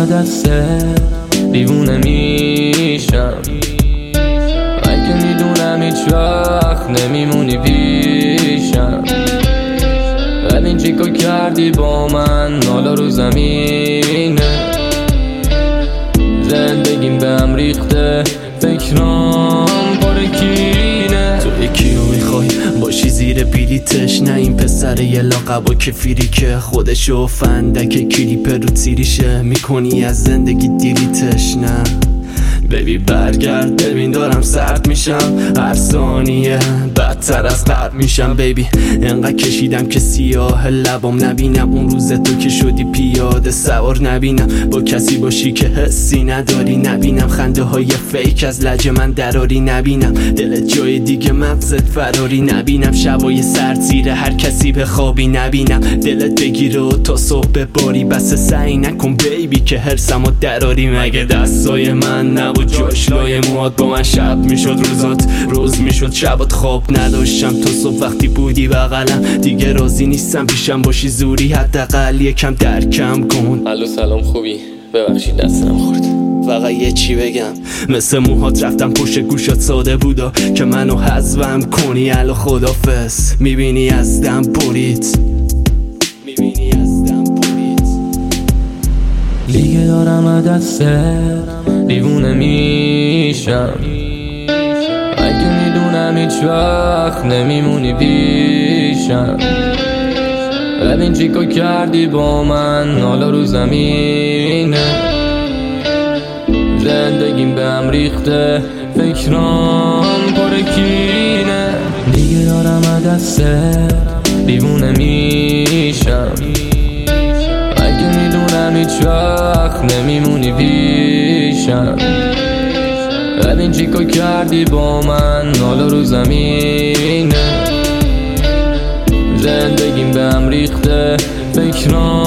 دسته دیوونه میشم. من که میدونم هیچ وقت نمیمونی پیشم، ولی چیکار کردی با من حالا رو زمینه. زندگیم به هم ریخته، فکرام پر کینه. تو یکیو میخوای باشی زیر بلیتش، نه این پسر یه لاقبا کفیری که خودشو فندک کلیپ رو تیریشه میکنی از زندگی دیلیتش. نه ببی برگرد ببین دارم سرد میشم، هر ثانیه بدتر از قبل میشم. بیبی انقدر کشیدم که سیاه لبام نبینم، اون روز تو که شدی پیاده سوار نبینم. با کسی باشی که حسی نداری نبینم، خنده های فیک از لج من دراری نبینم. دلت جای دیگه مغزت فراری نبینم، شبای سرد زیر هر کسی به خوابی نبینم. دلت بگیره و تا صبح باری بس سعی نکن بیبی که حرسمو دراری. مگه دستای من نبود جاش لای موات، با من شب میشد روزات روز میشد شبات. خواب نداشتم تو صبح وقتی بودی بغلم، دیگه راضی نیستم پیشم باشی زوری، حداقل یکم درکم کن. الو سلام خوبی؟ ببخشید دستم خورد. فقط یه چی بگم، مثل موهات رفتم پشت گوشات ساده بودا که منو حذفم کنی. الو خدافظ میبینی از دم برید، میبینی از دم برید. دیگه دارم دسته دیوونه میشم. من که میدونم هیچ وقت نمیمونی پیشم، ببین چیکار کردی با من حالا رو زمینه. زندگیم به هم ریخته، فکرام پر کینه. دیگه دارم دسته دیوونه میشم. من که میدونم هیچ وقت نمیمونی پیشم، ببین چیکار کردی با من حالا رو زمینه. زندگیم به هم ریخته، فکرام